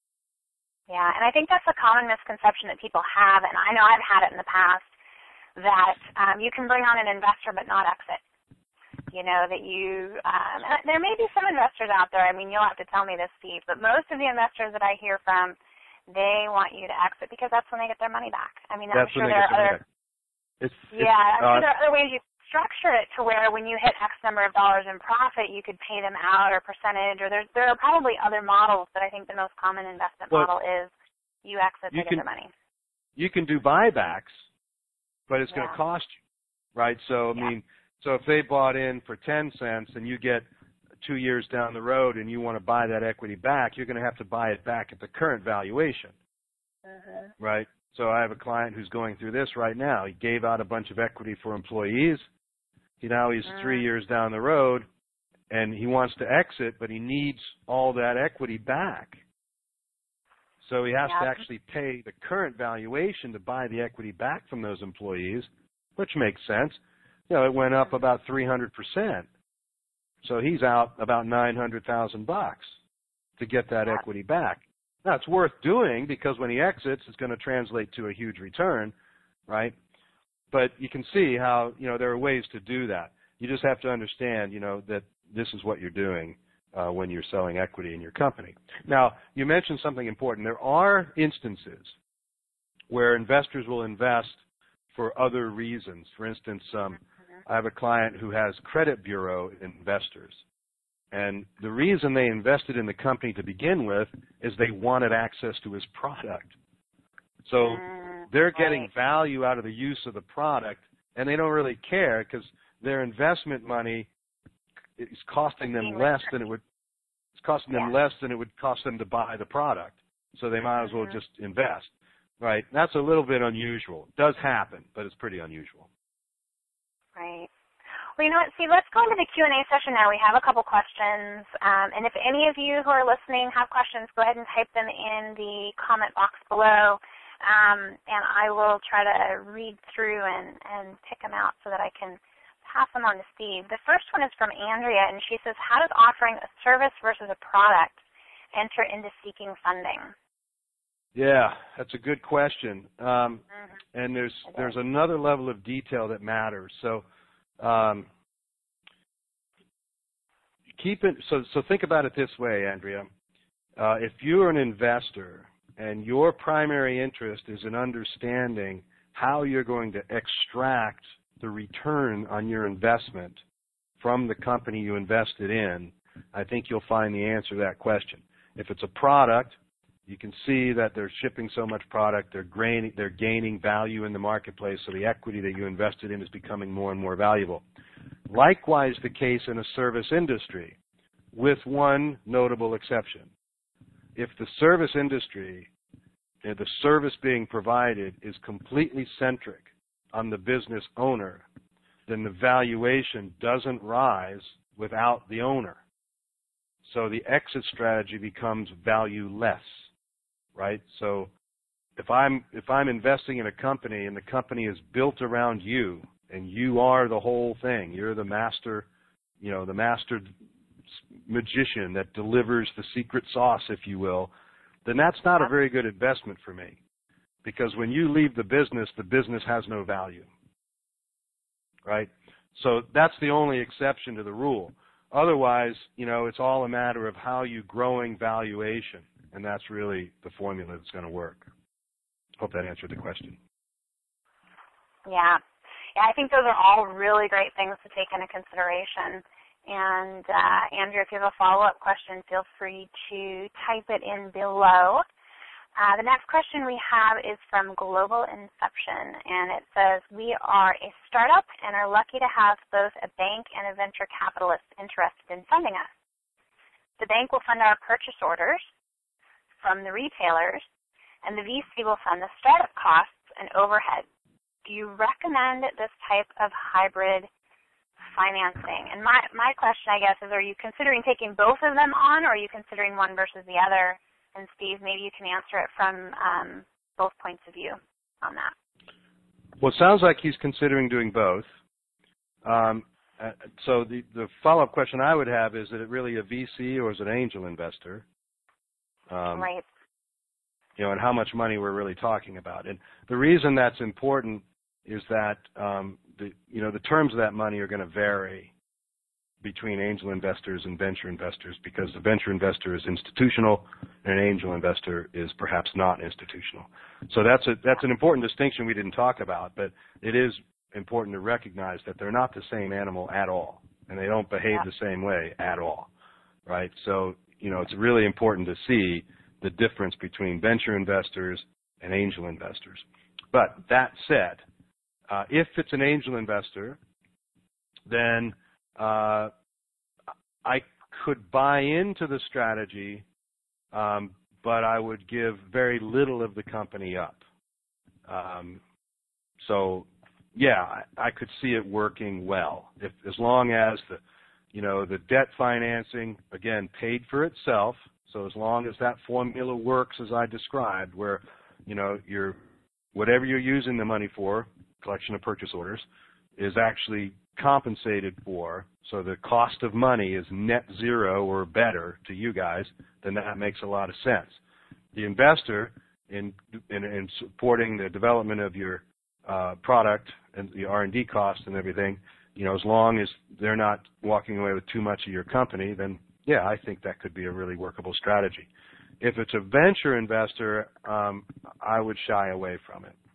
Yeah, and I think that's a common misconception that people have, and I know I've had it in the past, that um, you can bring on an investor but not exit. You know, that you, um, there may be some investors out there, I mean, you'll have to tell me this, Steve, but most of the investors that I hear from, they want you to exit because that's when they get their money back. I mean, I'm that's sure when they there get are their other, money back. It's, yeah, it's, I'm sure uh, there are other ways you structure it to where when you hit X number of dollars in profit, you could pay them out or percentage, or there's, there are probably other models, but I think the most common investment well, model is you exit, you they can, get their money. You can do buybacks, but it's Yeah. going to cost you, right? So, I yeah. mean, so if they bought in for ten cents and you get two years down the road and you want to buy that equity back, you're going to have to buy it back at the current valuation, Uh-huh. right? So I have a client who's going through this right now. He gave out a bunch of equity for employees. He now he's uh-huh. three years down the road, and he wants to exit, but he needs all that equity back. So he has yeah. to actually pay the current valuation to buy the equity back from those employees, which makes sense. You know, it went up about three hundred percent. So he's out about nine hundred thousand bucks to get that yeah. equity back. Now, it's worth doing because when he exits, it's going to translate to a huge return, right? But you can see how, you know, there are ways to do that. You just have to understand, you know, that this is what you're doing uh, when you're selling equity in your company. Now, you mentioned something important. There are instances where investors will invest for other reasons. For instance, um, I have a client who has credit bureau investors. And the reason they invested in the company to begin with is they wanted access to his product. So they're getting value out of the use of the product, and they don't really care because their investment money is costing them less than it would. It's costing them yeah. less than it would cost them to buy the product. So they might as well just invest, right? That's a little bit unusual. It does happen, but it's pretty unusual. Right. Well, you know what, Steve, let's go into the Q and A session now. We have a couple questions, um, and if any of you who are listening have questions, go ahead and type them in the comment box below, um, and I will try to read through and, and pick them out so that I can pass them on to Steve. The first one is from Andrea, and she says, how does offering a service versus a product enter into seeking funding? Yeah, that's a good question. Um, mm-hmm. And there's there's another level of detail that matters. So um, keep it, so, so think about it this way, Andrea. Uh, if you're an investor and your primary interest is in understanding how you're going to extract the return on your investment from the company you invested in, I think you'll find the answer to that question. If it's a product, you can see that they're shipping so much product, they're, graining, they're gaining value in the marketplace, so the equity that you invested in is becoming more and more valuable. Likewise the case in a service industry, with one notable exception. If the service industry, the service being provided is completely centric on the business owner, then the valuation doesn't rise without the owner. So the exit strategy becomes valueless, right? So if I'm if I'm investing in a company and the company is built around you and you are the whole thing, you're the master, you know, the master magician that delivers the secret sauce, if you will, then that's not a very good investment for me. Because when you leave the business, the business has no value, right? So that's the only exception to the rule. Otherwise, you know, it's all a matter of how you growing valuation, and that's really the formula that's going to work. Hope that answered the question. Yeah. Yeah, I think those are all really great things to take into consideration. And, uh, Andrea, if you have a follow-up question, feel free to type it in below. Uh, the next question we have is from Global Inception, and it says, we are a startup and are lucky to have both a bank and a venture capitalist interested in funding us. The bank will fund our purchase orders from the retailers, and the V C will fund the startup costs and overhead. Do you recommend this type of hybrid financing? And my, my question, I guess, is are you considering taking both of them on, or are you considering one versus the other? And Steve, maybe you can answer it from um, both points of view on that. Well, it sounds like he's considering doing both. Um, uh, so the, the follow-up question I would have is, is it really a V C or is it an angel investor? Um, right. You know, and how much money we're really talking about. And the reason that's important is that, um, the, you know, the terms of that money are going to vary between angel investors and venture investors, because the venture investor is institutional and an angel investor is perhaps not institutional. So that's a, that's an important distinction we didn't talk about, but it is important to recognize that they're not the same animal at all, and they don't behave yeah. the same way at all, right? So, you know, it's really important to see the difference between venture investors and angel investors. But that said, uh, if it's an angel investor, then Uh, I could buy into the strategy, um, but I would give very little of the company up. Um, so, yeah, I, I could see it working well, if, as long as the, you know, the debt financing again paid for itself. So as long as that formula works as I described, where, you know, you're whatever you're using the money for, collection of purchase orders, is actually compensated for, so the cost of money is net zero or better to you guys, then that makes a lot of sense. The investor, in in, in supporting the development of your uh, product and the R and D costs and everything, you know, as long as they're not walking away with too much of your company, then yeah, I think that could be a really workable strategy. If it's a venture investor, um, I would shy away from it,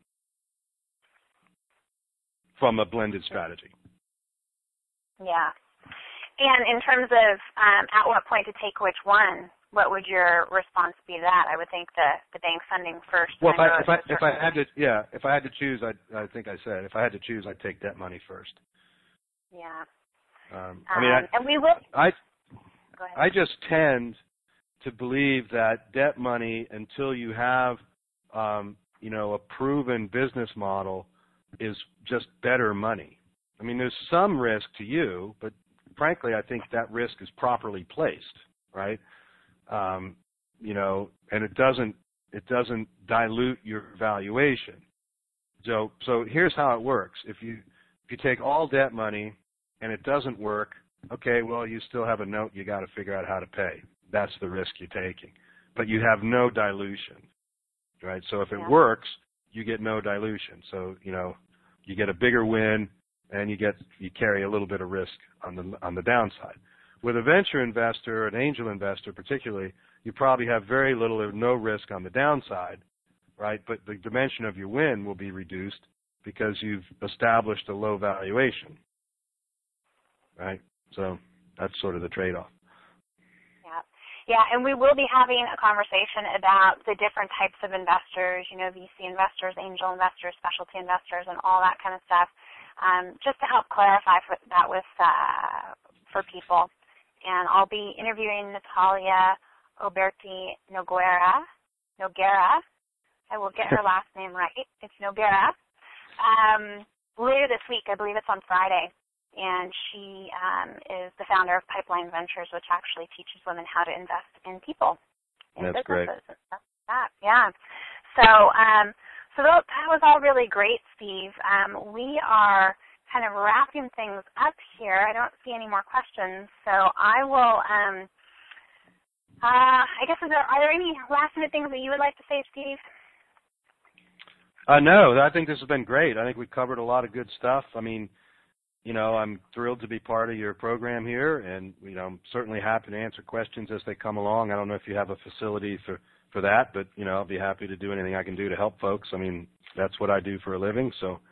from a blended strategy. Yeah. And in terms of um, at what point to take which one, what would your response be to that? I would think the, the bank funding first. Well, if I, if I, if I had to, yeah, if I had to choose, I, I think I said, if I had to choose, I'd take debt money first. Yeah. Um, I mean, um, I, and we will. I, Go ahead. I just tend to believe that debt money, until you have, um, you know, a proven business model, is just better money. I mean, there's some risk to you, but frankly, I think that risk is properly placed, right? Um, you know, and it doesn't it doesn't dilute your valuation. So, so here's how it works: if you if you take all debt money and it doesn't work, okay, well, you still have a note you got to figure out how to pay. That's the risk you're taking, but you have no dilution, right? So if it yeah. works, you get no dilution. So, you know, you get a bigger win, and you get you carry a little bit of risk on the on the downside. With a venture investor, an angel investor particularly, you probably have very little or no risk on the downside, right? But the dimension of your win will be reduced because you've established a low valuation, right? So that's sort of the trade-off. Yeah, yeah, and we will be having a conversation about the different types of investors, you know, V C investors, angel investors, specialty investors, and all that kind of stuff, um, just to help clarify for that with uh, for people. And I'll be interviewing Natalia Oberti Noguera. Noguera. I will get her last name right. It's Noguera. Um, later this week, I believe it's on Friday, and she um, is the founder of Pipeline Ventures, which actually teaches women how to invest in people, in That's businesses. great. And stuff like that. Yeah. So, um, so that, that was all really great, Steve. Um, we are kind of wrapping things up here. I don't see any more questions, so I will. Um, uh, I guess is there, are there any last-minute things that you would like to say, Steve? Uh, no, I think this has been great. I think we covered a lot of good stuff. I mean, you know, I'm thrilled to be part of your program here, and, you know, I'm certainly happy to answer questions as they come along. I don't know if you have a facility for, for that, but, you know, I'll be happy to do anything I can do to help folks. I mean, that's what I do for a living, so